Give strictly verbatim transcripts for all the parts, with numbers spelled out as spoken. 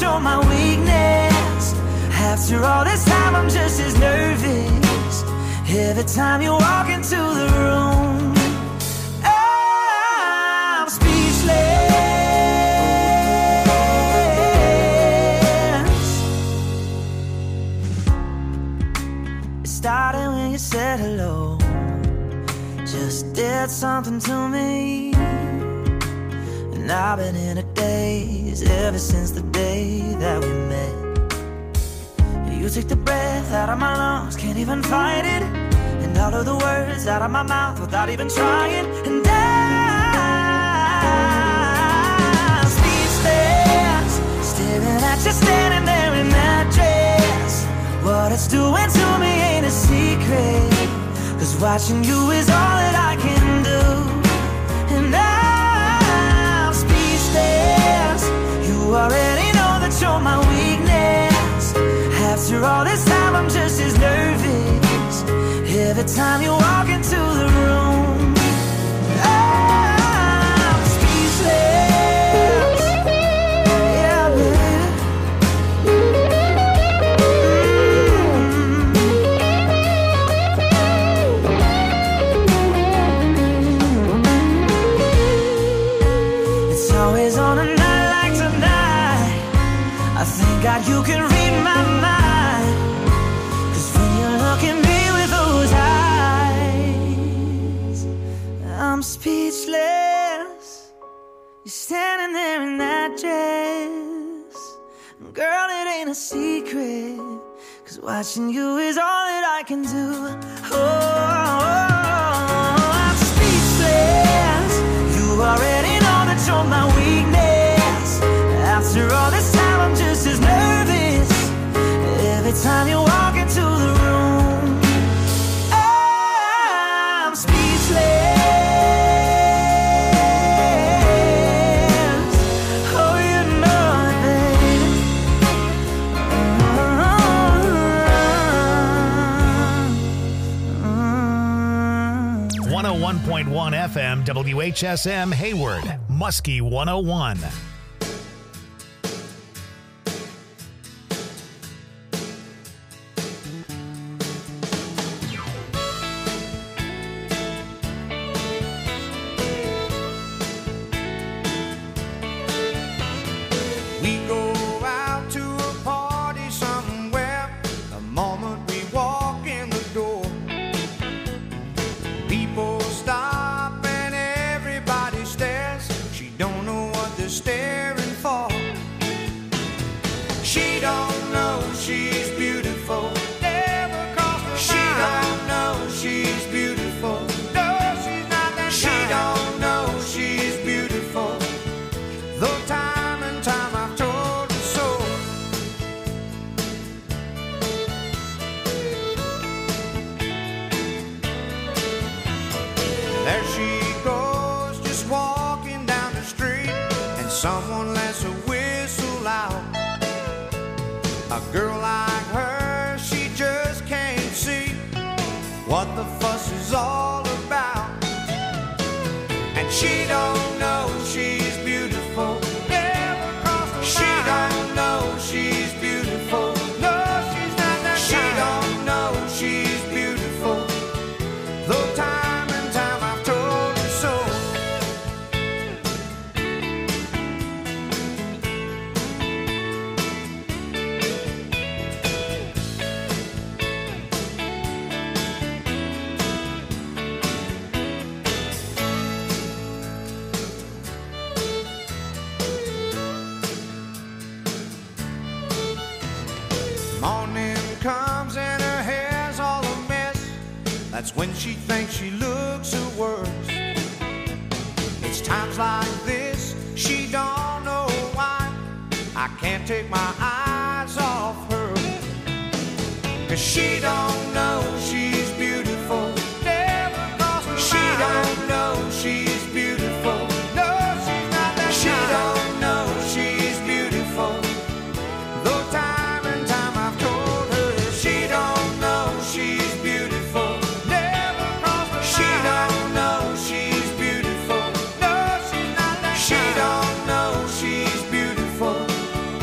you're my weakness. After all this time, I'm just as nervous every time you walk into the room. I'm speechless. It started when you said hello, just did something to me. And I've been in a daze ever since the day that we met. You took the breath out of my lungs, can't even fight it. And all of the words out of my mouth without even trying. And I'm speechless, staring at you standing there in that dress. What it's doing to me ain't a secret, 'cause watching you is all that I can do. And I'm speechless. You already know that you're my weakness. After all this time, I'm just as nervous every time you walk into the room. I'm speechless. Yeah, baby. Mm-hmm. It's always on a night like tonight. I thank God you can read my mind. I'm speechless. You're standing there in that dress. Girl, it ain't a secret, 'cause watching you is all that I can do. Oh, I'm speechless. You already know that you're my weakness. After all this time, I'm just as nervous every time you walk into the room. I'm speechless. one point one F M, W H S M, Hayward, Muskie one oh one. We go out to a party somewhere, the moment we walk in the door. People stop and everybody stares. She don't know what they're staring for. She don't know she's beautiful. Never crossed her mind. She don't know she's beautiful. No, she's not that kind. She don't know she's beautiful. Though time and time I've told her so. There she goes, just walking down the street, and someone lets a whistle out. A girl like her, she just can't see what the fuss is all about. And she don't know she's beautiful. Never crossed her mind. She don't know she's beautiful. No, she's not that kind. She don't know she's beautiful. Though time and time I've told her so. Morning comes and her hair's all a mess. That's when she thinks she looks her worst. It's times like this, she don't know why I can't take my eyes off her. 'Cause she don't know she's beautiful. Never crossed her mind. She don't know she's beautiful. No, she's not that kind. She don't know she's beautiful. Though time and time I've told her she don't know she's beautiful. Never crossed her mind. She don't know she's beautiful. No, she's not that kind. She don't know she's beautiful.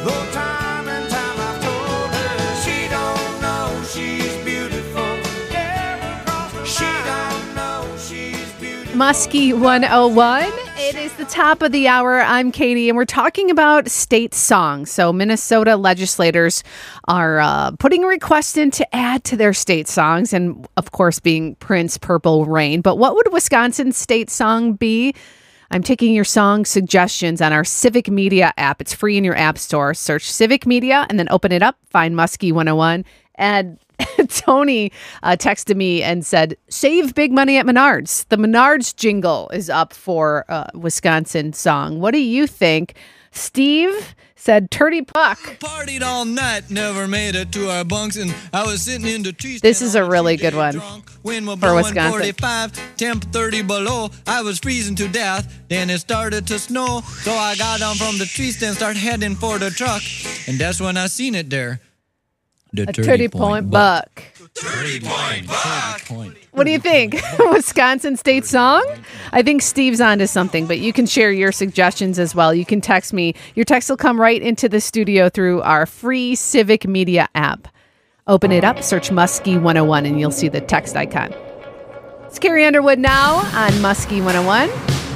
Though time and time I've told her she don't know she's beautiful. She don't know she's beautiful. Muskie one oh one. It is the top of the hour. I'm Katie, and we're talking about state songs. So Minnesota legislators are uh, putting a request in to add to their state songs, and of course being Prince, Purple Rain. But what would Wisconsin's state song be? I'm taking your song suggestions on our Civic Media app. It's free in your app store. Search Civic Media and then open it up. Find Muskie one oh one. And Tony uh, texted me and said, save big money at Menards. The Menards jingle is up for uh, Wisconsin song. What do you think? Steve said, Turdy Puck. Partied all night, never made it to our bunks, and I was sitting in the trees. This is a really good one for Wisconsin. forty-five, temp thirty below. I was freezing to death. Then it started to snow, so I got down from the tree stand, start heading for the truck, and that's when I seen it there. The A thirty point buck. thirty point buck. What do you think? Wisconsin state song? I think Steve's onto something, but you can share your suggestions as well. You can text me. Your text will come right into the studio through our free Civic Media app. Open it up, search Muskie one oh one, and you'll see the text icon. It's Carrie Underwood now on Muskie one oh one.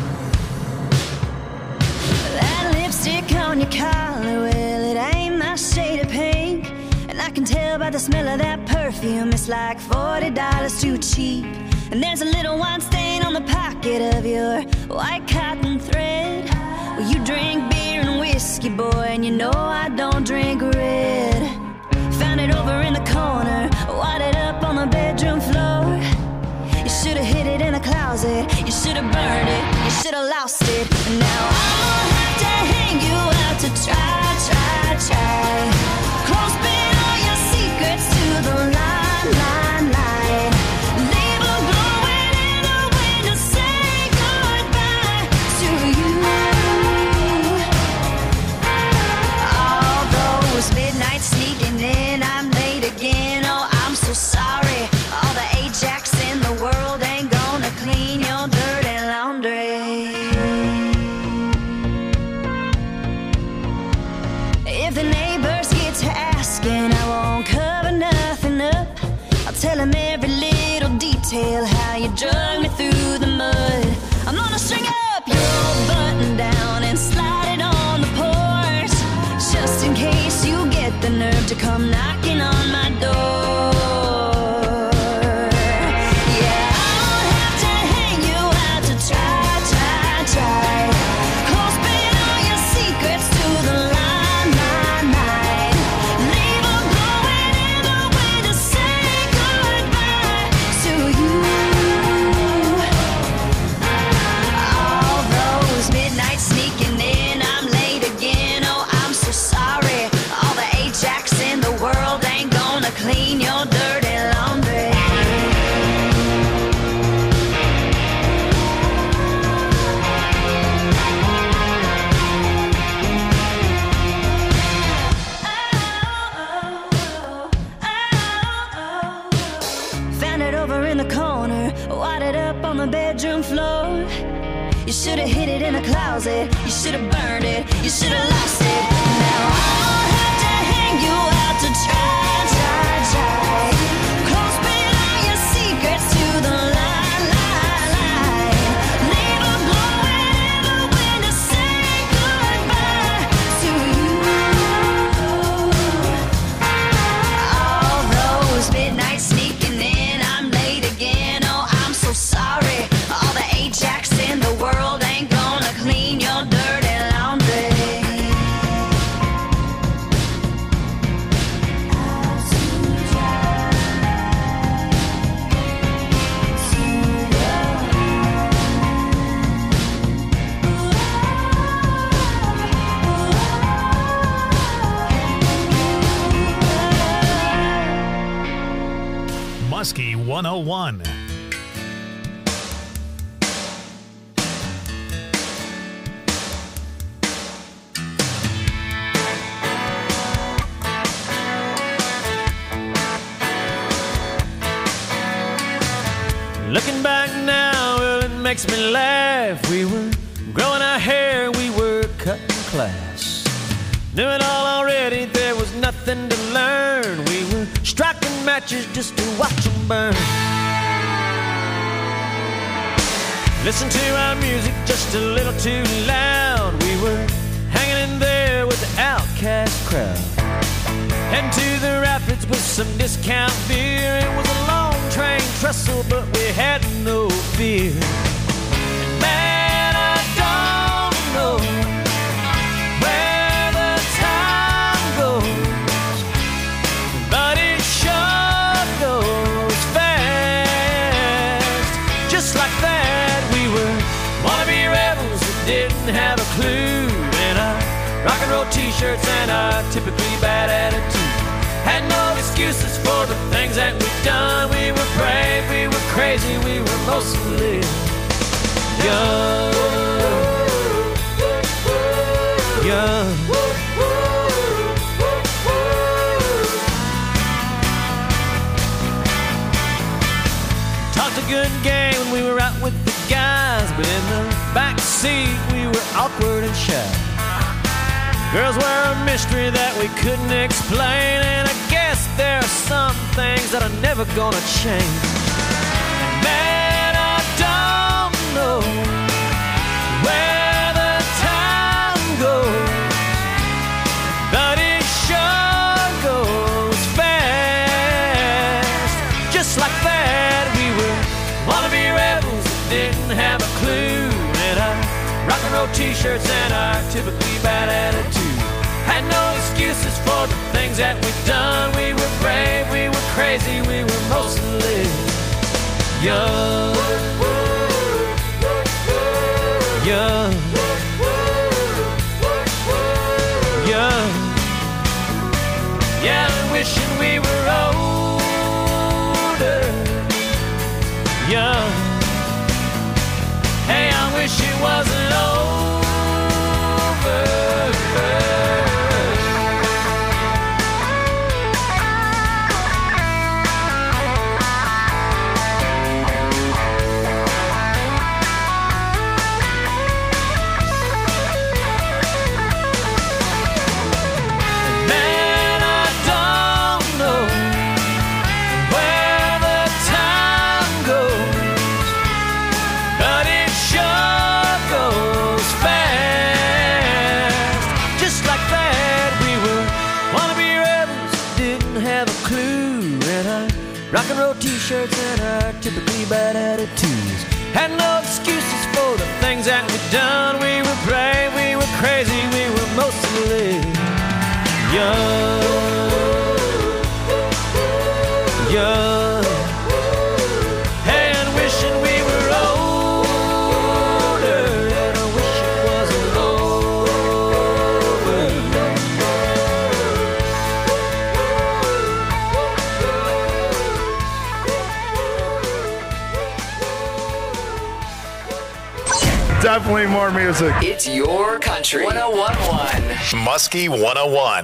That lipstick on your collar, well, it ain't my shade of pink. And I can tell by the smell of that perfume, it's like forty dollars too cheap. And there's a little wine stain on the pocket of your white cotton thread. Well, you drink beer and whiskey, boy, and you know I don't drink red. Found it over in the corner, wadded up on the bedroom floor. You should have hid it in a closet, you should have burned it, you should have lost it. And now I'll have to hang you out to try, try, try. Clothespin all your secrets to the line, line, line. Label glowing in a way to say goodbye to you. Although it's midnight sneaking in, I'm late again. Oh, I'm so sorry. All the Ajax in the world ain't gonna clean your dirty laundry. If the neighbors get to asking, I won't cover nothing up. I'll tell them every little detail, how you drug me through the mud. I'm gonna string up your old button down and slide it on the porch, just in case you get the nerve to come knocking on my door. Yeah, I'll have to hang you out to try, try, try. Clothespin all your secrets to the line, line, line. Label glowing in a way to say goodbye to you. Although it's midnight sneaking in, I'm late again. Oh, I'm so sorry. All the Ajax in the world ain't gonna clean your dirty laundry. Found it over in the corner, wadded up on the bedroom floor. You should have hid it in a closet, you should have burned it, you should have lost it. Now I'll have to hang you out to try, try, try. Clothespin all your secrets to the line, line, line. Label glowing in a way to say goodbye to you. Although it's midnight sneaking in, I'm late again. Oh, I'm so sorry. All the Ajax in the world ain't gonna clean your dirty laundry. Muskie one oh one. Looking back now, well, it makes me laugh. We were growing our hair, we were cutting class. Knew it all already, there was nothing to learn. We were striking matches just to watch them burn. Listen to our music just a little too loud. We were hanging in there with the outcast crowd. Heading to the rapids with some discount beer. It was a long train trestle, but we had no fear. And man, I don't know where the time goes, but it sure goes fast. Just like that, we were wannabe rebels that didn't have a clue. And our rock and roll t-shirts and our typically bad attitude. Had no excuses for the things that we've done. We were brave, we were crazy, we were mostly young. Young. Talked a good game when we were out with the guys, but in the back seat we were awkward and shy. Girls were a mystery that we couldn't explain, and I guess there are some things that are never gonna change. And man, I don't know where the time goes, but it sure goes fast. Just like that, we were wannabe rebels that didn't have a clue. And our rock and roll t-shirts and our typically bad attitude. Had no excuses for the things that we've done. We were brave, we were crazy, we were mostly young. Young. Young. Yeah, wishing we were older. Young. Hey, I wish it wasn't over. Rock and roll t-shirts and our typically bad attitudes. Had no excuses for the things that we've done. We were brave, we were crazy, we were mostly young. Young. Hey, and wishing we were older. And I wish it wasn't over. Definitely more music. It's your country. one oh one point one. Muskie one oh one.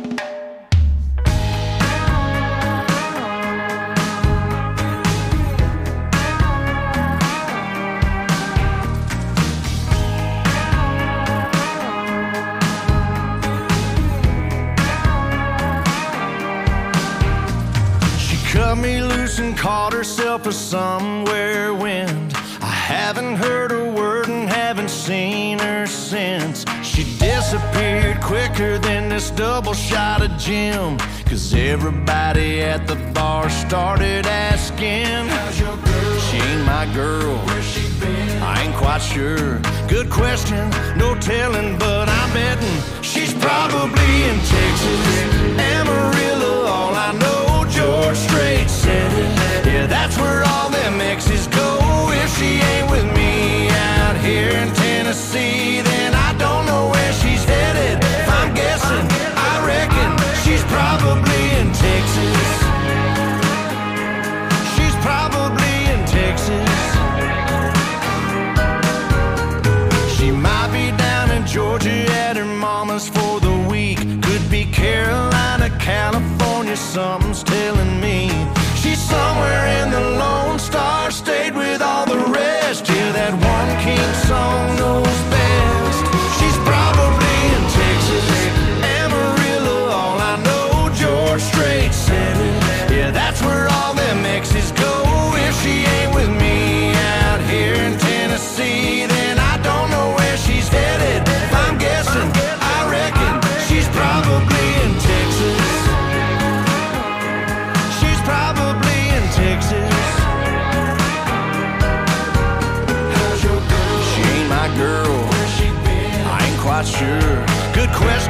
She cut me loose and caught herself a somewhere wind. I haven't heard a word and haven't seen her since. She disappeared quicker than this double shot of Jim, 'cause everybody at the bar started asking, how's your girl? She ain't my girl. Where's she been? I ain't quite sure. Good question, no telling, but I'm betting she's probably in Texas. Amarillo, all I know, George Strait said it. Yeah, that's where all them exes go. If she ain't with me out here in Tennessee, then I don't know where she's headed. If I'm guessing, I reckon she's probably in Texas. She's probably in Texas. She might be down in Georgia at her mama's for the week. Could be Carolina, California, something's telling me. She's somewhere in the Lone Star State with all the rest. Yeah, that one king song knows best. She's probably in Texas.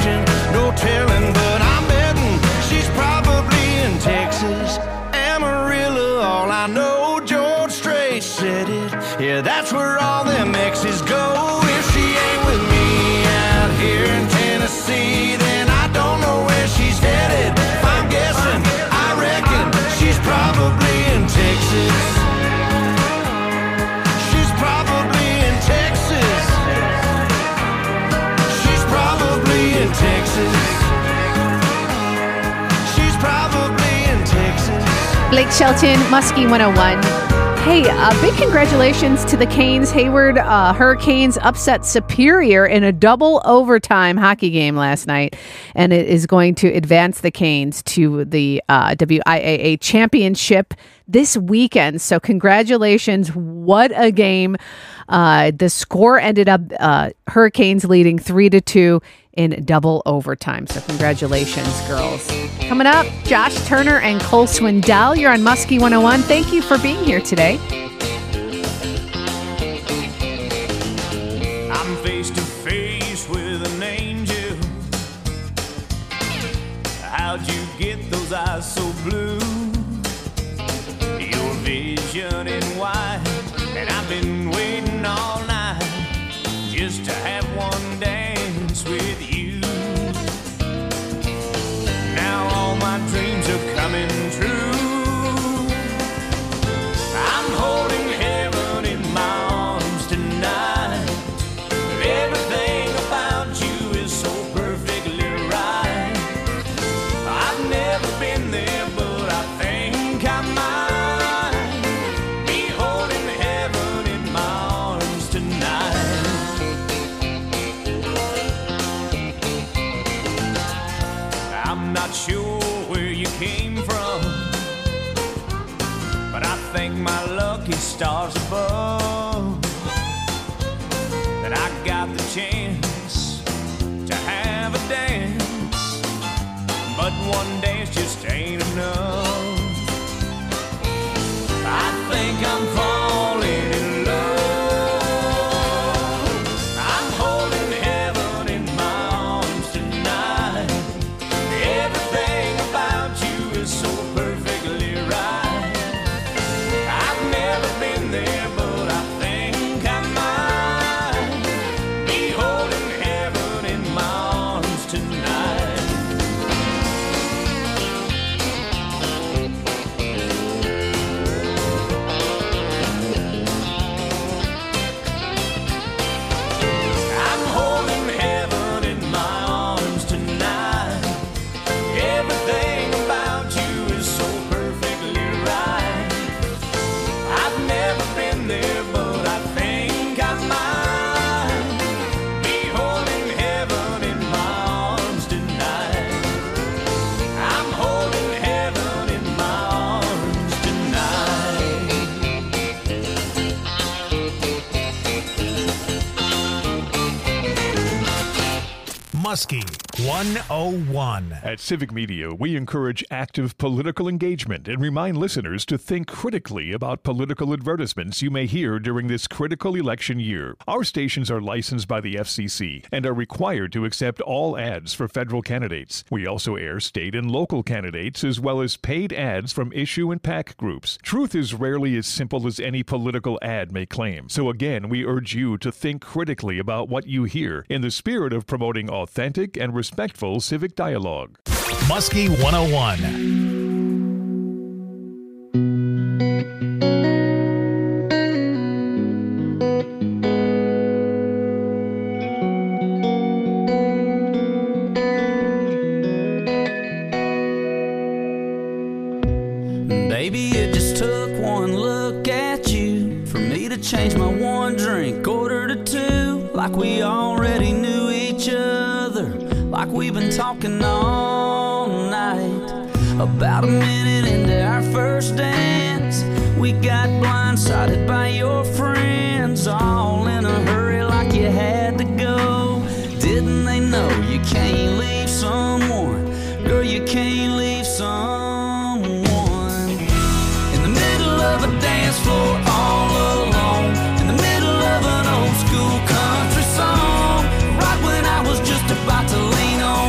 question, no telling, but I'm betting she's probably in Texas. Amarillo, all I know, George Strait said it. Yeah, that's where all them exes go. If she ain't with me out here in Tennessee, then I don't know where she's headed. If I'm guessing, I reckon she's probably in Texas. She's probably in Texas. She's probably in Texas. She's probably in Texas. Blake Shelton, Muskie one oh one. Hey, uh, big congratulations to the Canes. Hayward uh, Hurricanes upset Superior in a double overtime hockey game last night, and it is going to advance the Canes to the uh, W I A A championship this weekend. So congratulations. What a game. Uh, the score ended up uh, Hurricanes leading three to two in double overtime. So congratulations, girls. Coming up, Josh Turner and Cole Swindell. You're on Muskie one oh one. Thank you for being here today. I'm face to face with an angel. How'd you get those eyes so blue? Your vision in white, and I've been waiting all night just to have one dance with you. Now all my dreams are coming true. I'm holding heaven in my arms tonight. Everything about you is so perfectly right. I've never been there, but I think I might be holding heaven in my arms tonight. I'm not sure where you came from, but I thank my lucky stars above that I got the chance to have a dance, but one dance just ain't enough. I think I'm falling in love. I'm holding heaven in my arms tonight. Everything about you is so perfectly right. I've never been there, but I think I might be holding heaven in my arms tonight. I'm holding heaven in my arms tonight. Everything about you is so perfectly right. I've never been there, but I think I might be holding heaven in my arms tonight. I'm holding heaven in my arms Muskie one oh one. At Civic Media, we encourage active political engagement and remind listeners to think critically about political advertisements you may hear during this critical election year. Our stations are licensed by the F C C and are required to accept all ads for federal candidates. We also air state and local candidates as well as paid ads from issue and PAC groups. Truth is rarely as simple as any political ad may claim. So again, we urge you to think critically about what you hear in the spirit of promoting authentic and respectful civic dialogue. Muskie one oh one. Baby, it just took one look at you for me to change my one drink order to two, like we already knew each other, like we've been talking all night. About a minute into our first dance, we got blindsided by your friends, all in a hurry like you had to go. Didn't they know you can't leave someone? Girl, you can't leave someone in the middle of a dance floor all alone, in the middle of an old school country song, right when I was just about to lean on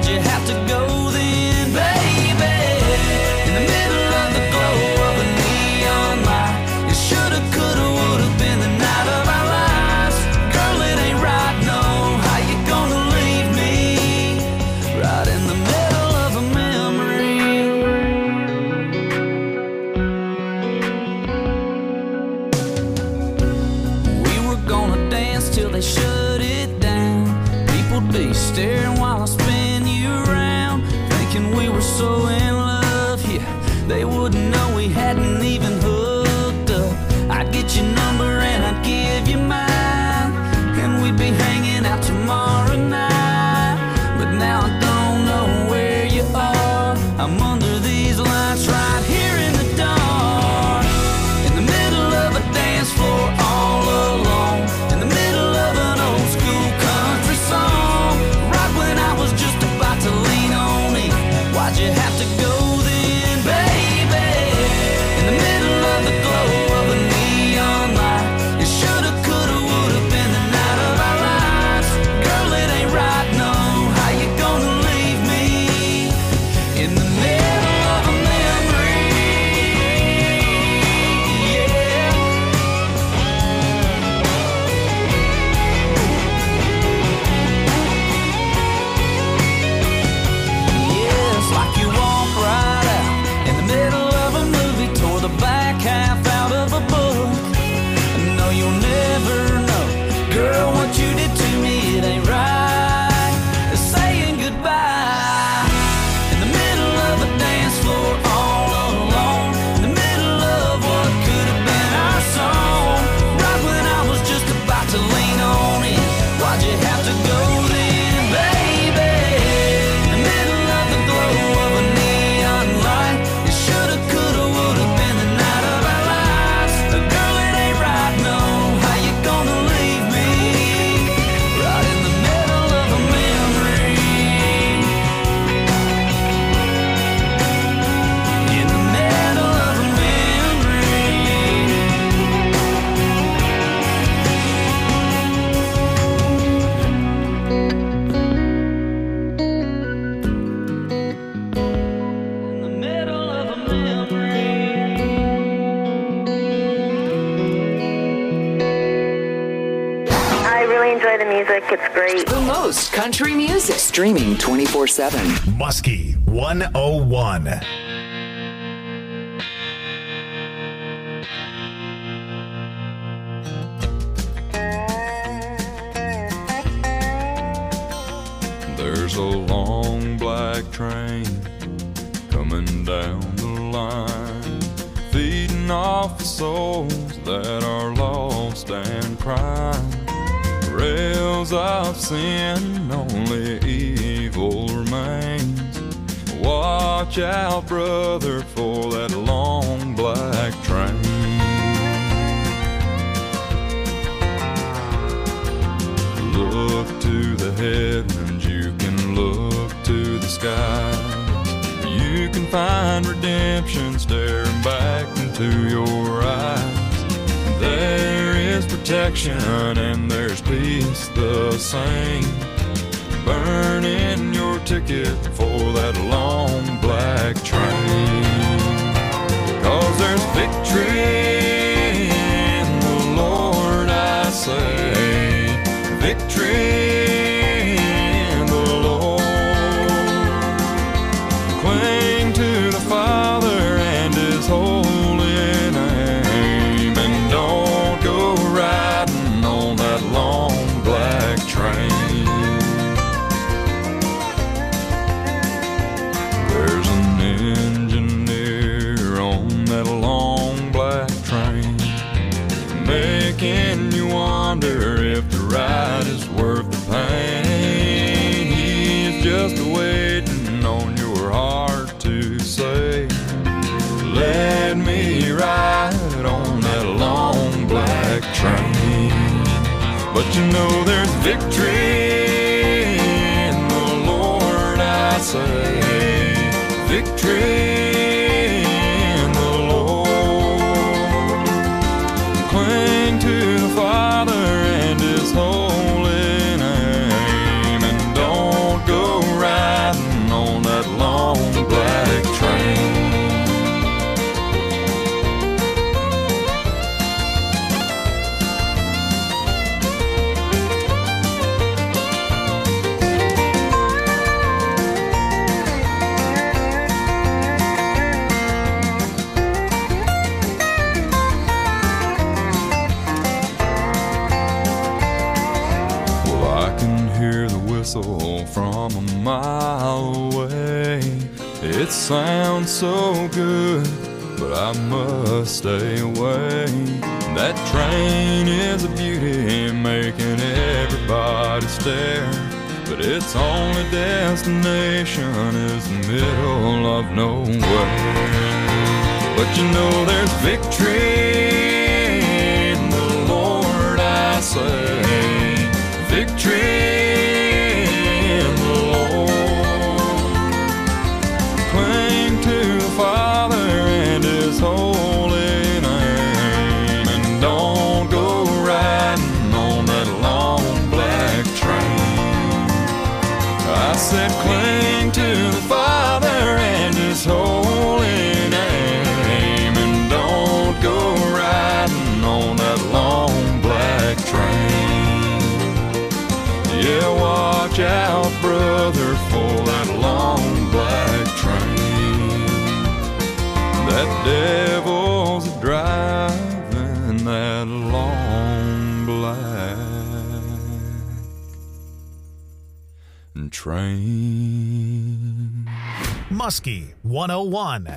Why'd you have to go then, baby? In the middle of the glow of a neon light, it shoulda, coulda, woulda been the night of our lives. Girl, it ain't right, no. How you gonna leave me right in the middle of a memory? We were gonna dance till they shut it down. People'd be staring while I spin you around, thinking we were so in love, yeah. They wouldn't know we hadn't even hooked up. I'd get your number and I'd give you mine, and we'd be hanging out tomorrow night. But now I don't know where you are. I'm under these lights right here in the dark, in the middle of a dance floor all alone, in the middle of an old school country song, right when I was just about to lean on it. Why'd you have to go then, baby? In the middle of the glow of a neon light, it shoulda, coulda, woulda been the night of our lives. Girl, it ain't right, no. How you gonna leave me in the middle of a memory? Yeah. Yeah, it's like you walk right out in the middle of a movie, tore the back half out of a book. No, you'll never know, girl, what you did to me, it ain't right. Saying goodbye in the middle of a dance floor all alone, in the middle of what could have been our song, right when I was just about to lean on it. Why'd you have to go then, baby? In the middle of the glow of a neon light, it shoulda, coulda, woulda been the night of our lives. Girl, it ain't right, no. How you gonna leave me right in the middle of a memory? In the middle of a memory. In the middle of a memory. I really enjoy the music. It's great. The most country music. Streaming twenty-four seven. Muskie one oh one. There's a long black train coming down the line, feeding off the souls that are lost and crying. Rails of sin, only evil remains. Watch out, brother, for that long black train. Look to the heavens, you can look to the skies. You can find redemption staring back into your eyes. There is protection and there's peace the same. Burning your ticket for that long black train. 'Cause there's victory in the Lord, I say. Victory in the Lord. Cling to the Father and His holy name, and don't go riding on that long black train. There's an engineer on that long black train, making you wonder if the ride is worth the pain. He's just waiting on your heart to say, let me ride on that long black train. But you know there's victory in the Lord, I say. Victory in the Lord. Cling to the Father and His holy name, and don't go riding It sounds so good, but I must stay away. That train is a beauty, making everybody stare. But its only destination is the middle of nowhere. But you know there's victory in the Lord, I say. Victory in the Lord. Cling to the Father and His holy name, and don't go riding on that long black train. I said cling to the Father and His holy name, and don't go riding on that long black train. Yeah, watch out, brother, for that long black train. That devil's driving that long black train. Muskie one oh one.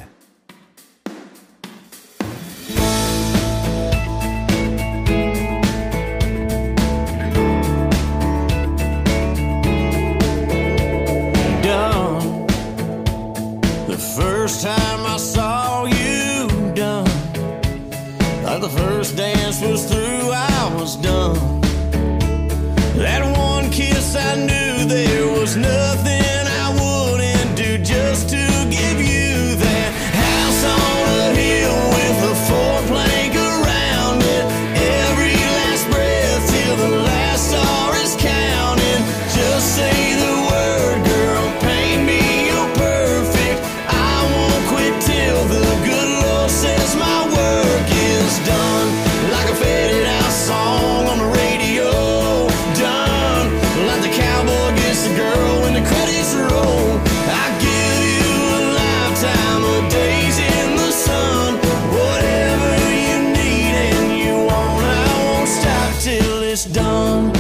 Done. The first time I saw you done, like the first dance was through, I was done. That one kiss, I knew there was nothing I wouldn't do just to give you that house on a hill with a four plank around it. Every last breath till the last star is counting. Just say the word, girl, paint me, you're perfect. I won't quit till the good Lord says my work is done. Like a faded out song on the radio, done. Like the cowboy gets the girl when the credits roll. I give you a lifetime of days in the sun. Whatever you need and you want, I won't stop till it's done.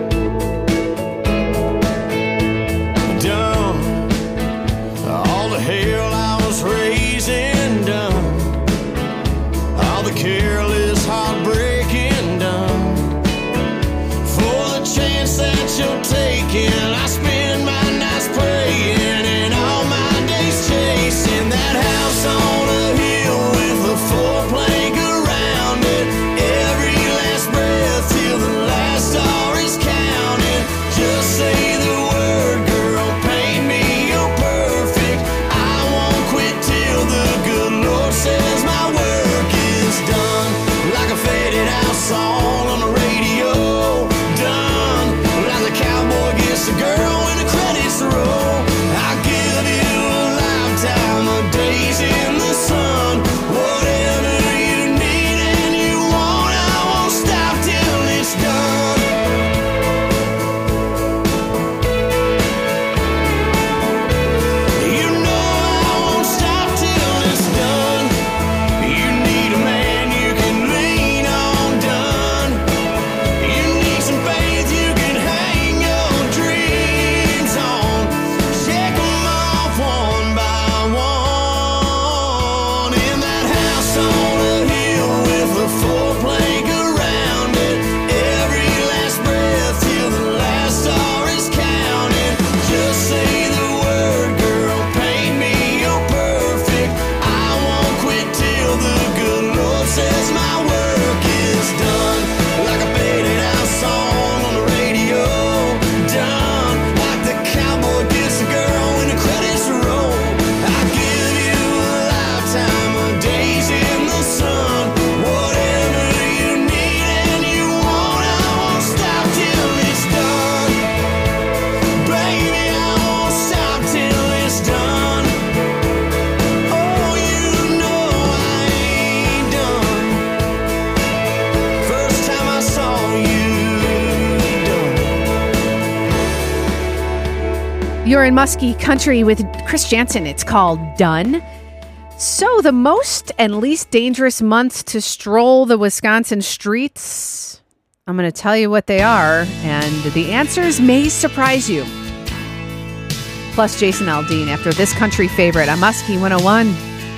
Done. All the hell I was raising, done. All the careless heartbreaking, done. For the chance that you're taking, I spend my nights praying and all my days chasing that house on a hill with a four plank around it. Every last breath till the last star is counting. Just say the word, girl, paint me, you're perfect. I won't quit till the good Lord says my work is done. Like a faded out song on the radio, done. Like the cowboy gets the girl when the credits roll. I give you a lifetime of days in the sun. Whatever you need and you want, I won't stop till it's done. You know I won't stop till it's done. You need a man you can lean on, done. You need some faith you can hang your dreams on. Check 'em off one by one. In that house on a hill with a four plank around it. Every last breath till the last star is counting. Just say the word, girl, paint me, you're perfect. I won't quit till the good Lord says my work is done. Like a faded out song on the radio, done. Like the cowboy gets the girl when the credits roll. I give you a lifetime of days in the sun. Whatever you need and you want, I won't stop till it's done. Baby, I won't stop till it's done. Oh, you know I ain't done. First time I saw you done. You're in Muskie Country with Chris Jansen. It's called Done. So, the most and least dangerous months to stroll the Wisconsin streets, I'm going to tell you what they are, and the answers may surprise you. plus Jason Aldean after this country favorite on Muskie one oh one.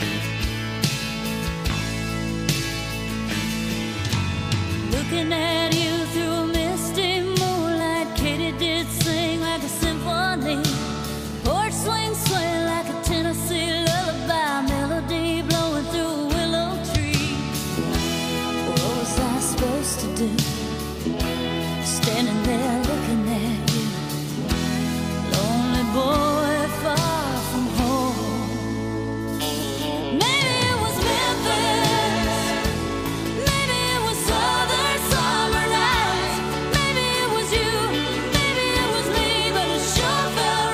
Looking at you through a misty moonlight, Katie did sing like a symphony. Porch swing, swing like a Tennessee lullaby, melody blowing through a willow tree. What was I supposed to do? Standing there looking at you, lonely boy far from home. Maybe it was Memphis, maybe it was southern summer nights, maybe it was you, maybe it was me, but it sure felt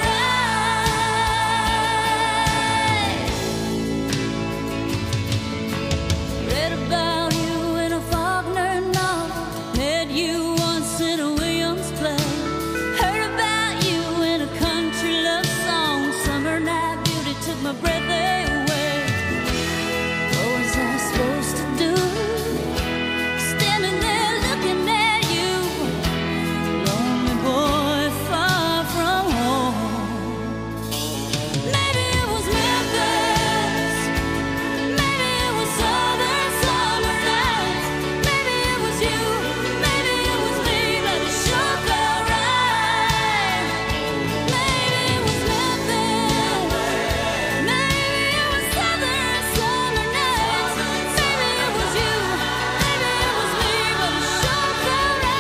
right. Read about you in a Faulkner novel, met you once in a Williams play, heard about you in a country love song, summer night beauty took my breath away. What was I supposed to do? Standing there looking at you, lonely boy far from home. Maybe it was Memphis, maybe it was southern summer nights, maybe it was you, maybe it was me, but it sure felt right. Maybe it was Memphis, maybe it was southern summer nights, maybe it was you, maybe it was me, but it sure felt right.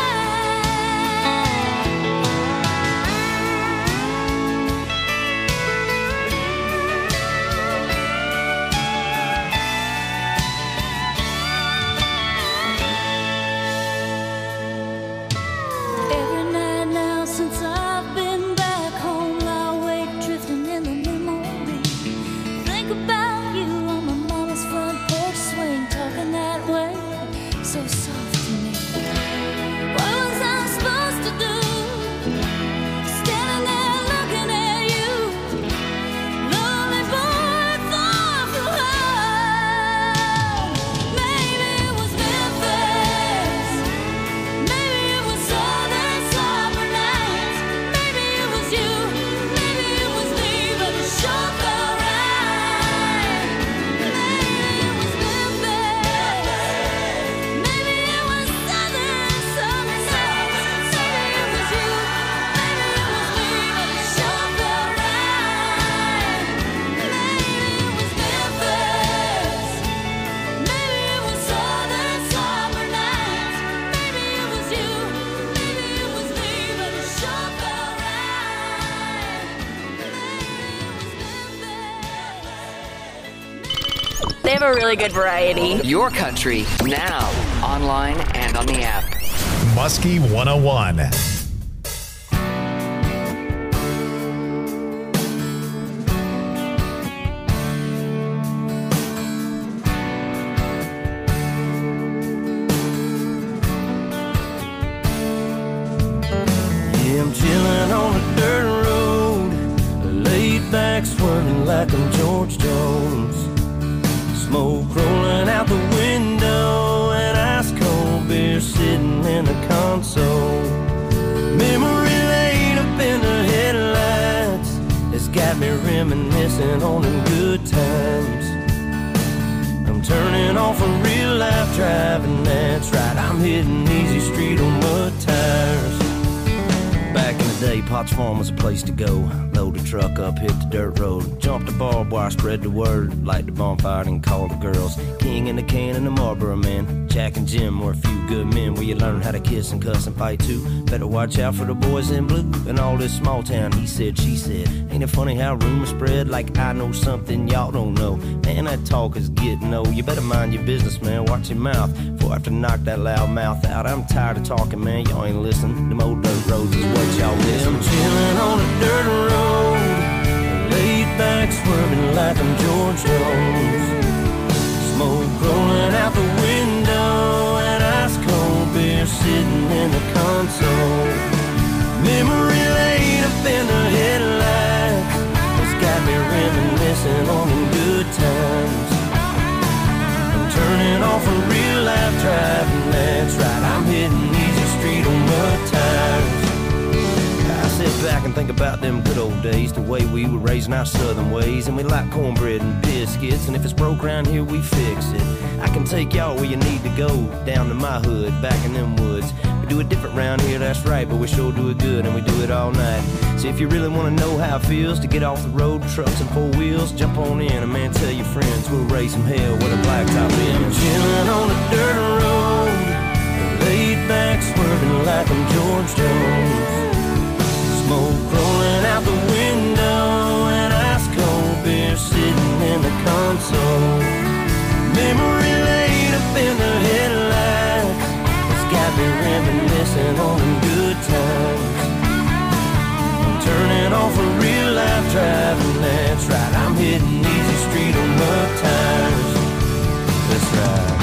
Every night now since I've been back home, I wake drifting in the memory. Think about you on my mama's front porch swing, talking that way, so soft to me. What was I supposed to do? Standing there looking at you, lonely boy far from home. Maybe it was Memphis, maybe it was southern summer nights, maybe it was you, maybe it was me, but it sure felt right. Maybe it was Memphis, maybe it was southern summer nights, maybe it was you, maybe it was me, but it sure felt right. Maybe it was Memphis, maybe it was southern summer nights, maybe it was you, maybe it was me, but it sure felt right. They have a really good variety. Your country, now, online and on the app. Muskie one oh one. Yeah, I'm chilling on a dirt road, laid back swerving like I'm George Jones. Smoke rolling out the window and ice cold beer sitting in the console. Memory lane up in the headlights has got me reminiscing on them good times. I'm turning off a real life driving, that's right, I'm hitting easy street on mud tires. Back in the day, Potts Farm was a place to go. Load a truck up, hit the dirt road. Jump the barbed wire, spread the word. Light the bonfire and call the girls. King in the can and the Marlboro man. Jack and Jim were a few good men where you learn how to kiss and cuss and fight too. Better watch out for the boys in blue. In all this small town, he said, she said. Ain't it funny how rumors spread like I know something y'all don't know? Man, that talk is getting old. You better mind your business, man. Watch your mouth before I have to knock that loud mouth out. I'm tired of talking, man. Y'all ain't listening. Them old dirt roads is what y'all miss. I'm chilling on a dirt road, laid back swerving like I'm George Jones. Smoke rolling out the window and ice cold beer sitting in the console. Memory lane up in the headlights has got me reminiscing on them good times. I'm turning off a real life driving, that's right, I'm hitting easy street on mud tires. I sit back back and think about them good old days, the way we were raising our southern ways. And we like cornbread and biscuits, and if it's broke around here, we fix it. I can take y'all where you need to go, down to my hood, back in them woods. We do it different round here, that's right, but we sure do it good, and we do it all night. So if you really want to know how it feels to get off the road, trucks and four wheels, jump on in, and man, tell your friends we'll raise some hell with a blacktop in. Chillin' on the dirt road, laid back, swerving like I'm George Jones. Smoke rolling out the window, and ice cold beer sitting in the console. Memory laid up in the headlights, it's got me reminiscing on them good times. I'm turning off a real life driving, that's right. I'm hitting easy street on mud tires, that's right.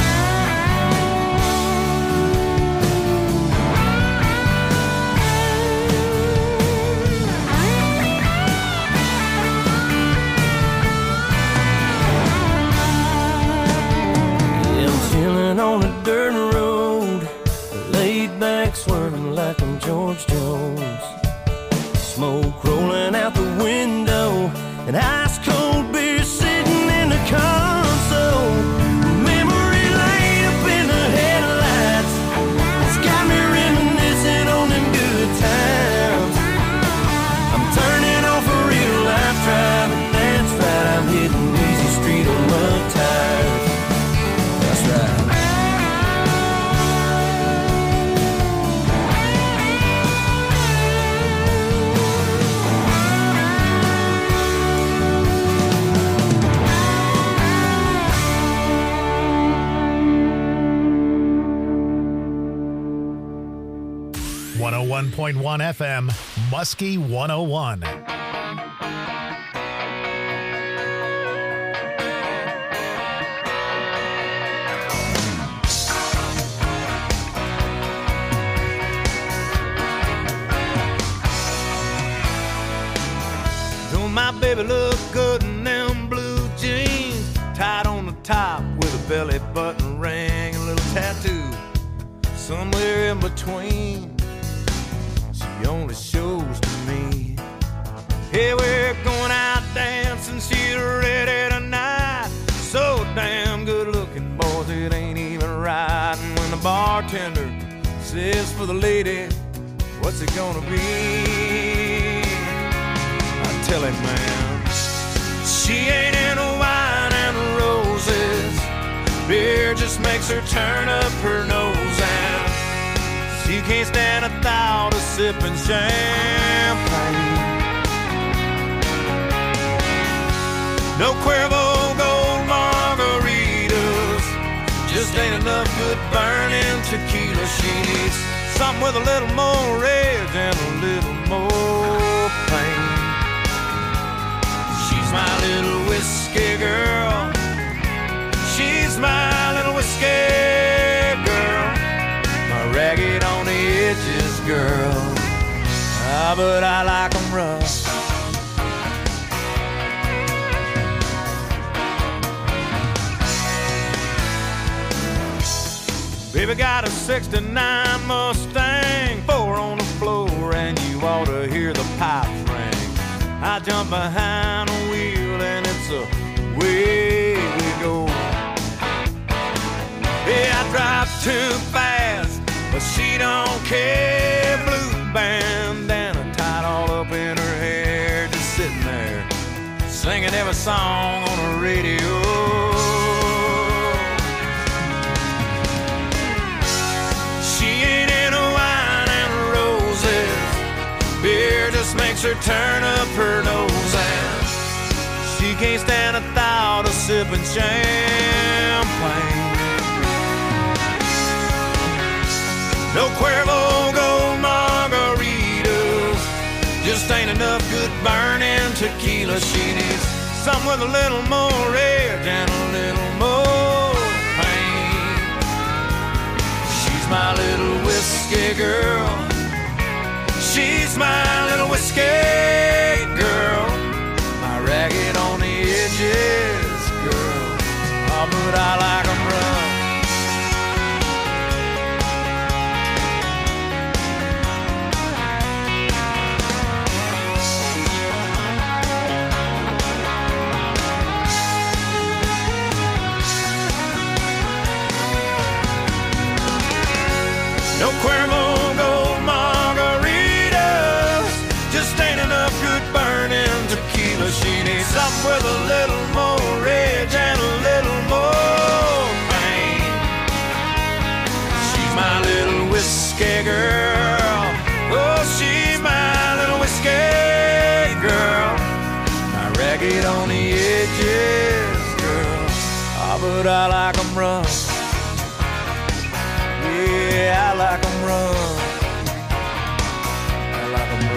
On a dirt road, laid back, swerving like I'm George Jones. Smoke rolling out the window, and ice cold beer sitting in the console. Memory laid up in the headlights, it's got me reminiscing on them good times. I'm turning off a real life driving, that's right. I'm hitting easy street on mud tires, that's right. one oh one point one F M, Muskie one oh one. Don't my baby look good in them blue jeans, tied on the top with a belly button ring, a little tattoo somewhere in between. She only shows to me. Hey, we're going out dancing, she's ready tonight. So damn good looking, boys, it ain't even right. And when the bartender says for the lady, what's it gonna be? I tell him, man, she ain't into wine and roses. Beer just makes her turn up her nose, and she can't stand a thought of sipping champagne. No Cuervo Gold margaritas, just ain't enough good burning tequila. She needs something with a little more rage and a little more pain. She's my little whiskey girl, she's my little whiskey girl, my ragged on the edges girl. Ah, but I like 'em rough. Baby got a sixty-nine Mustang, four on the floor, and you ought to hear the pipes ring. I jump behind the wheel and it's away we go. Yeah, I drive too fast, but she don't care. Blue bandana tied all up in her hair, just sitting there singing every song on the radio. Beer just makes her turn up her nose, and she can't stand a thought of sipping champagne. No Cuervo Gold margaritas, just ain't enough good burning tequila. She needs something with a little more edge and a little more pain. She's my little whiskey girl, she's my little whiskey girl, my ragged on the edges girl. Oh, but I like 'em rough. need something with a little more edge and a little more pain. She's my little whiskey girl. Oh, she's my little whiskey girl. My ragged on the edges girl. Ah, but I like 'em rough. Yeah, I like 'em rough. I like 'em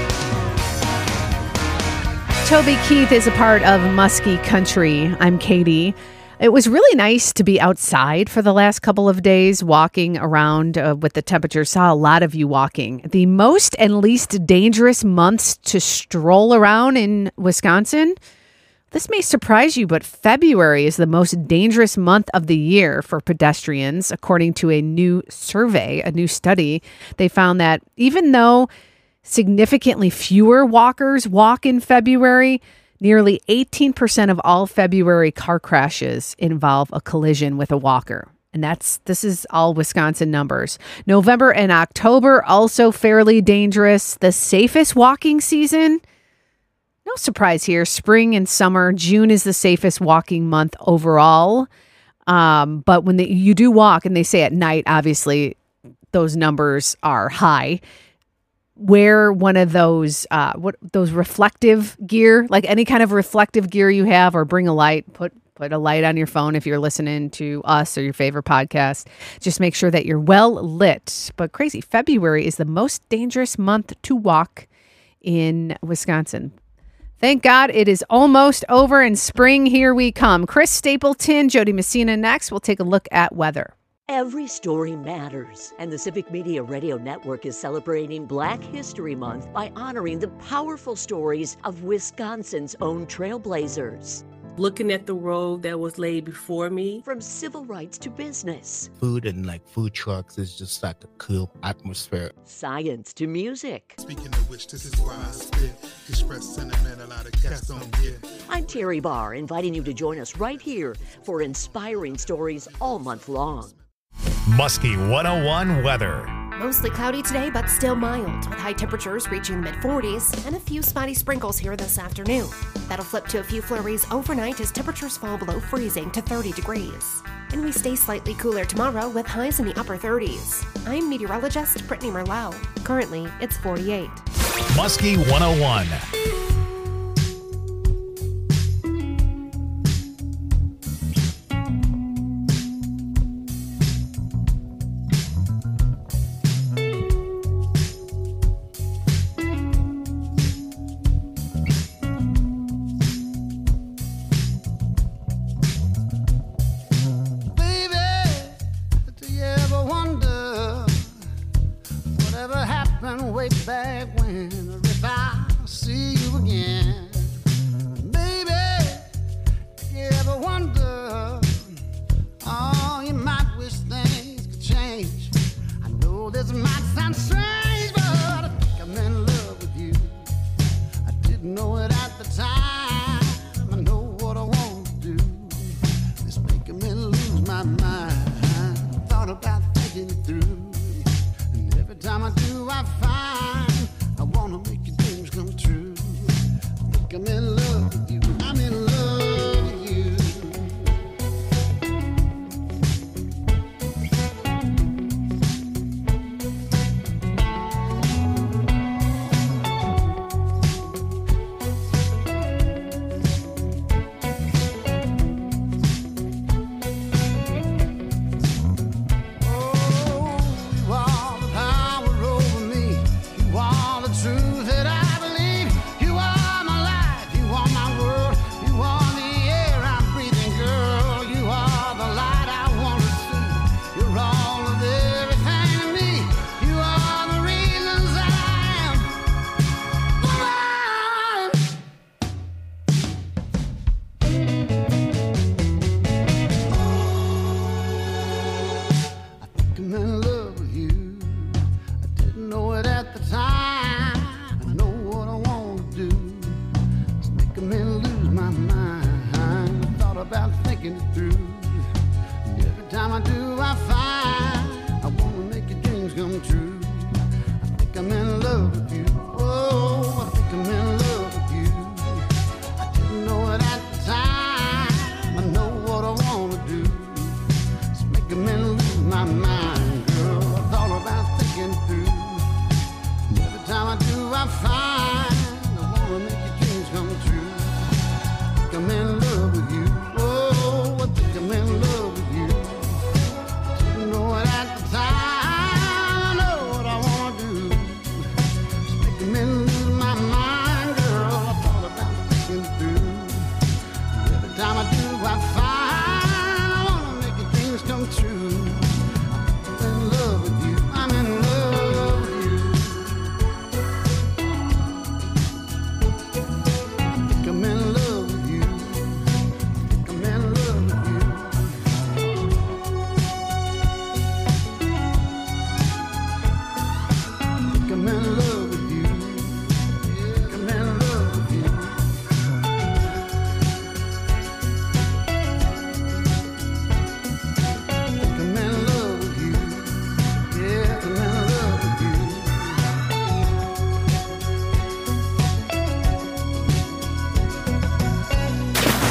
rough. Toby Keith is a part of Muskie Country. I'm Katie. It was really nice to be outside for the last couple of days, walking around uh, with the temperature. Saw a lot of you walking. The most and least dangerous months to stroll around in Wisconsin. This may surprise you, but February is the most dangerous month of the year for pedestrians, according to a new survey, a new study. They found that even though significantly fewer walkers walk in February, nearly eighteen percent of all February car crashes involve a collision with a walker. And that's this is all Wisconsin numbers. November and October also fairly dangerous. The safest walking season, no surprise here, spring and summer. June is the safest walking month overall. Um, but when they, you do walk, and they say at night, obviously, those numbers are high. Wear one of those uh, what those reflective gear, like any kind of reflective gear you have, or bring a light. Put put a light on your phone if you're listening to us or your favorite podcast. Just make sure that you're well lit. But crazy, February is the most dangerous month to walk in Wisconsin. Thank God it is almost over and spring, here we come. Chris Stapleton, Jody Messina next. We'll take a look at weather. Every story matters, and the Civic Media Radio Network is celebrating Black History Month by honoring the powerful stories of Wisconsin's own trailblazers. Looking at the road that was laid before me. From civil rights to business. Food and like food trucks is just like a cool atmosphere. Science to music. Speaking of which, this is why I spit. Express sentiment a lot of cats don't get. I'm Terry Barr, inviting you to join us right here for inspiring stories all month long. Muskie one oh one weather. Mostly cloudy today, but still mild, with high temperatures reaching the mid forties and a few spotty sprinkles here this afternoon. That'll flip to a few flurries overnight as temperatures fall below freezing to thirty degrees. And we stay slightly cooler tomorrow with highs in the upper thirties. I'm meteorologist Brittany Merlau. Currently, it's forty-eight. Muskie one oh one. Way back when, or if I see you again, baby, you ever wonder, oh, you might wish things could change. I know this might sound strange, but I think I'm in love with you. I didn't know it at the time. I know what I want to do. It's making me lose my mind. I thought about thinking it through. Every time I do, I find I wanna make your dreams come true.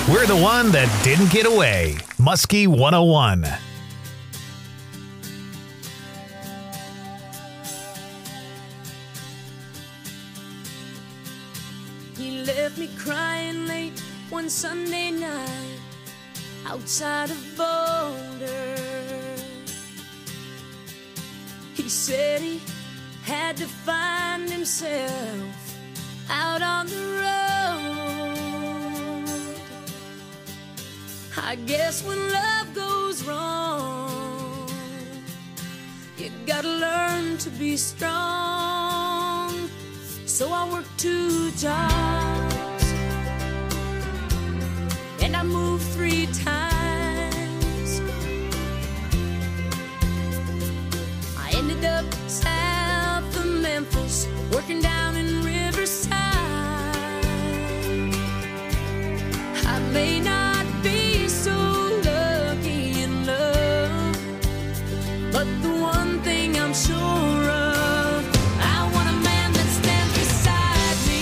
We're the one that didn't get away. Muskie one oh one. He left me crying late one Sunday night outside of Boulder. He said he had to find himself out on the road. I guess when love goes wrong, you gotta learn to be strong. So I worked two jobs and I moved three times. I ended up south of Memphis, working down in Riverside. I may not be so lucky in love, but the one thing I'm sure of, I want a man that stands beside me,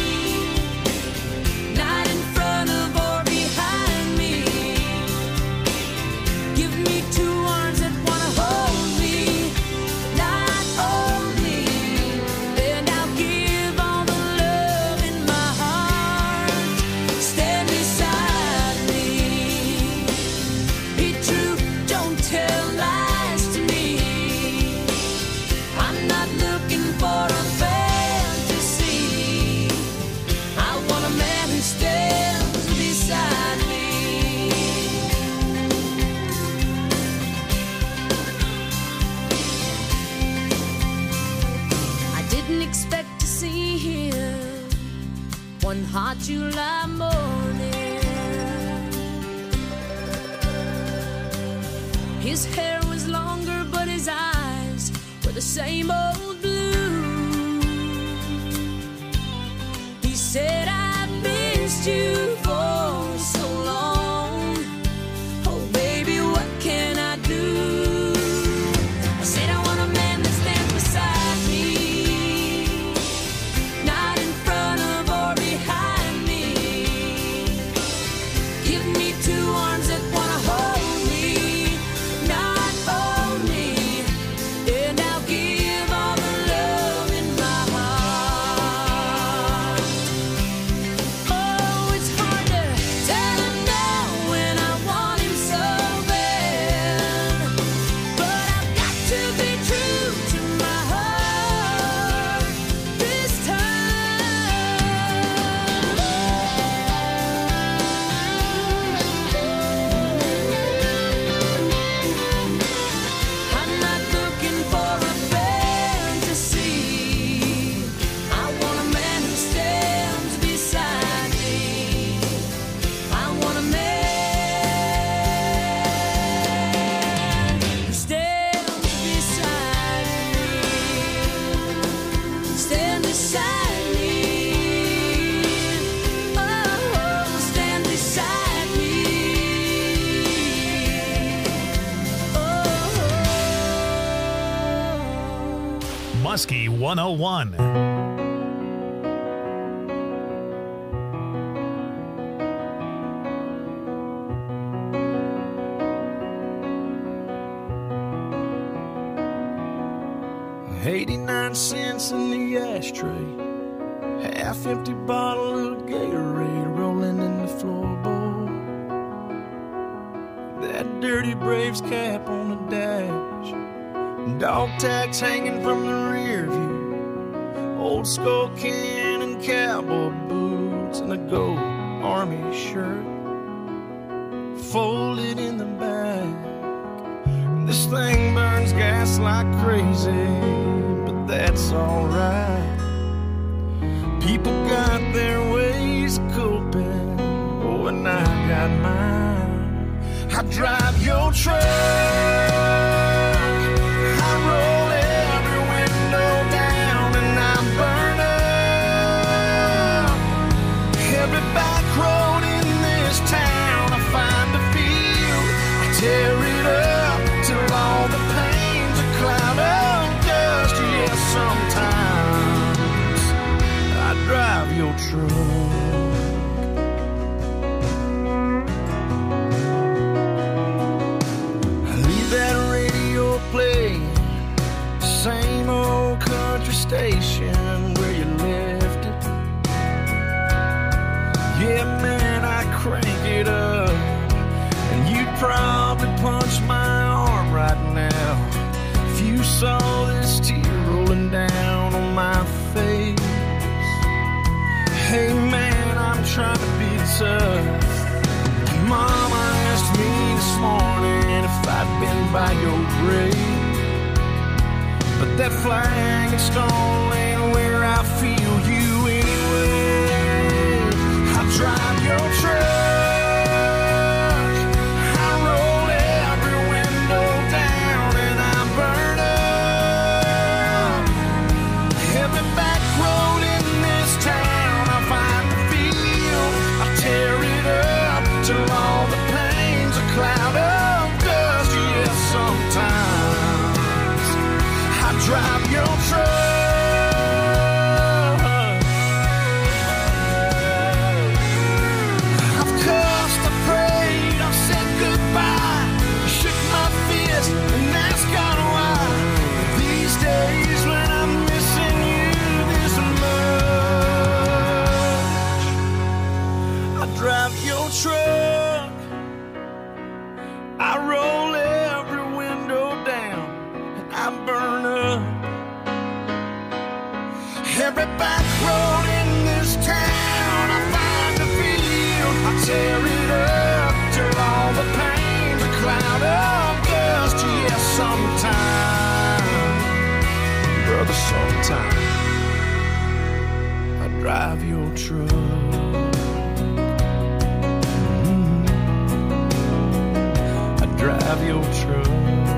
not in front of or behind me. Give me two arms that wanna hold me, not only, and I'll give all the love in my heart. Stand beside me, be true, don't tell lies to me. I'm not looking for a fantasy, I want a man who stands beside me. I didn't expect to see him one hot July morning. His hair was longer, but his eyes were the same old blue. He said, I've missed you for so long. Oh, baby, what can I do? I said, I want a man that stands beside me, not in front of or behind me. Give me two arms that wanna hold me, not only, and I'll give all the love in my heart. Oh, it's hard to tell him no when I want him so bad, but I've got to be true to my heart this time. I'm not looking for a fantasy, I want a man who stands beside me. I want a man who stands beside me, stand beside me. Oh, stand beside me. Muskie one oh one. eighty-nine cents in the ashtray, half empty bottle of Gatorade rolling in the floorboard. That dirty Braves cap on the dash, dog tags hanging from the rear view, old skull can and cowboy boots, and a gold army shirt folded in the back. This thing burns gas like crazy, but that's alright. People got their ways of coping, oh, and I got mine. I drive your truck, I roll every window down, and I burn up every back road in this town. I find a field, I tear it up till all the pain's a cloud of dust. Yes, sometimes I drive your truck. trying to be tough. Mama asked me this morning if I'd been by your grave, but that flag and stone ain't where I feel you anyway. I drive your truck, I roll every window down, and I burn up every back road in this town. I find the field, I tear it up till all the pain's a cloud of dust. Yes, sometimes I drive your truck. I've cussed, I prayed, I've said goodbye, shook my fist and asked God why. These days when I'm missing you this much, I drive your truck, I roll every window down, and I burn up every back road in this town. I find the field, I tear it up till all the pain's a cloud of dust. Yes, sometime, brother, sometime I drive your truck. Drive your truck.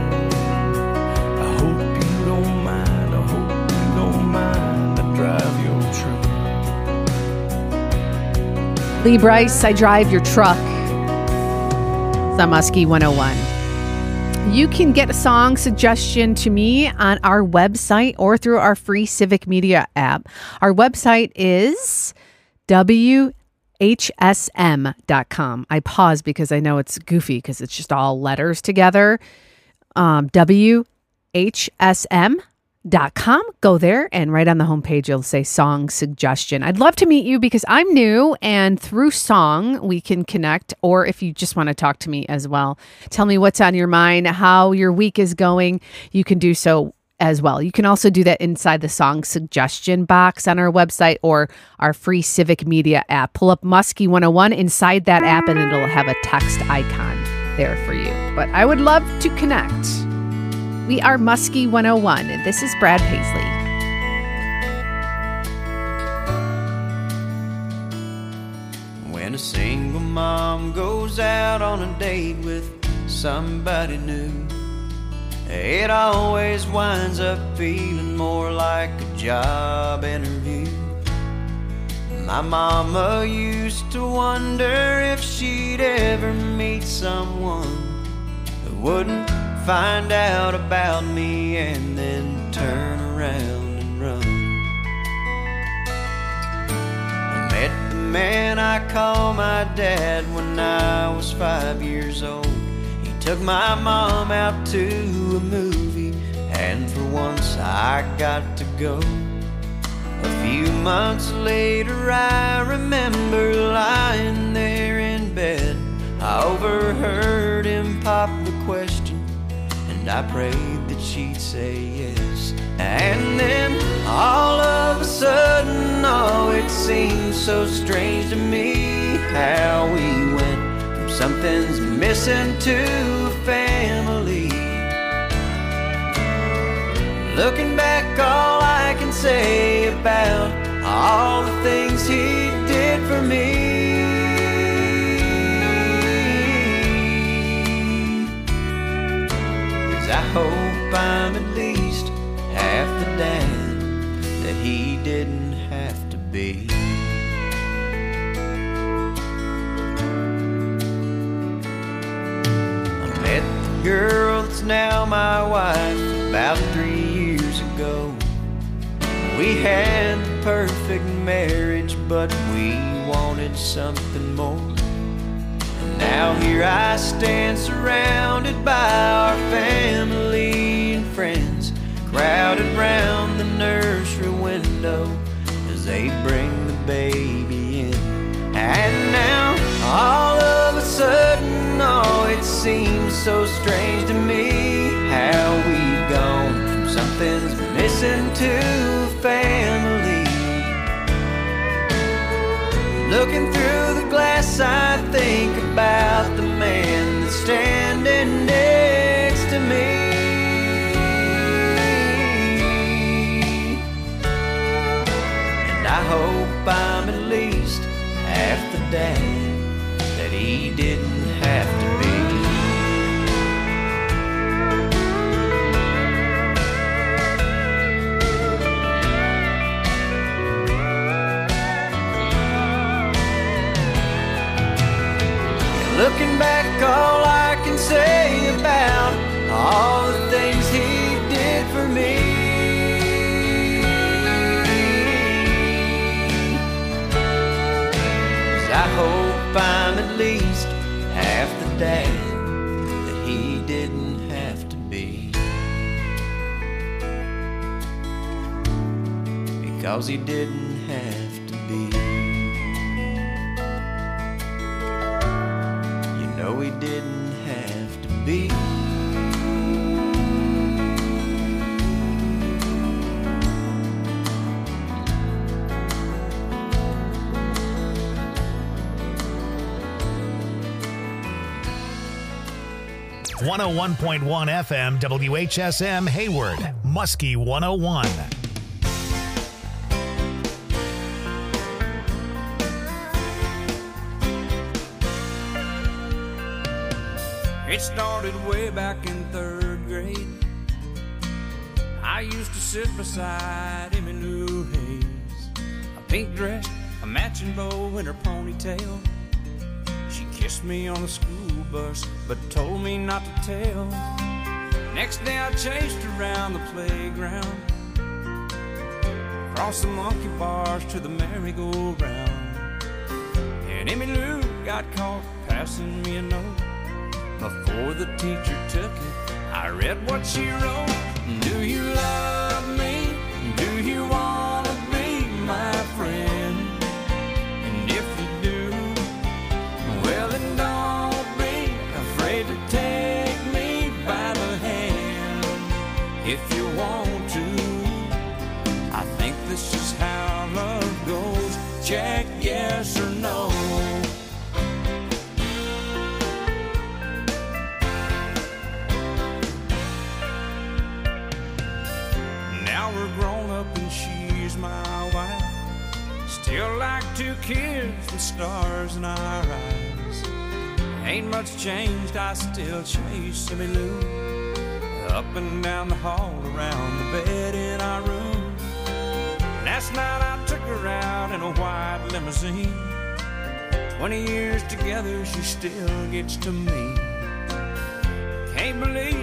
I hope you don't mind. I hope you don't mind. I drive your truck. Lee Brice, I drive your truck. It's on Muskie one oh one. You can get a song suggestion to me on our website or through our free Civic Media app. Our website is W H S M dot com. I pause because I know it's goofy because it's just all letters together. Um, W H S M dot com. Go there and right on the homepage you'll say song suggestion. I'd love to meet you because I'm new, and through song we can connect, or if you just want to talk to me as well. Tell me what's on your mind, how your week is going. You can do so as well. You can also do that inside the song suggestion box on our website or our free Civic Media app. Pull up Muskie one oh one inside that app and it'll have a text icon there for you. But I would love to connect. We are Muskie one oh one, and this is Brad Paisley. When a single mom goes out on a date with somebody new, it always winds up feeling more like a job interview. My mama used to wonder if she'd ever meet someone who wouldn't find out about me and then turn around and run. I met the man I call my dad when I was five years old. Took my mom out to a movie, and for once I got to go. A few months later I remember lying there in bed. I overheard him pop the question, and I prayed that she'd say yes. And then all of a sudden, oh, it seemed so strange to me how we went from something's missing to a family. Looking back, all I can say about all the things he did for me is I hope I'm at least half the dad that he didn't have to be. Girl that's now my wife about three years ago. We had the perfect marriage, but we wanted something more. And now here I stand surrounded by our family and friends, crowded round the nursery window as they bring the baby in. And now all of a sudden, oh, it seems so strange to me how we've gone from something's missing to family. Looking through the glass, I think about the man that's standing next to me. And I hope I'm at least half the dad that he didn't have to be. Looking back, all I can say about all the things he did for me is I hope I'm at least half the dad that he didn't have to be, because he didn't have to be. No, he didn't have to be. one oh one point one F M W H S M Hayward, Muskie one oh one. It started way back in third grade. I used to sit beside Emmylou Hayes, a pink dress, a matching bow in her ponytail. She kissed me on the school bus, but told me not to tell. Next day I chased around the playground, across the monkey bars to the merry-go-round. And Emmylou got caught passing me a note. Before the teacher took it, I read what she wrote. Do you love me? Do you want to be my friend? And if you do, well then don't be afraid to take me by the hand. If you want to, I think this is how love goes. Check yes or no. Still like two kids with stars in our eyes. Ain't much changed, I still chase Emmylou up and down the hall, around the bed in our room. Last night I took her out in a white limousine. Twenty years together, she still gets to me.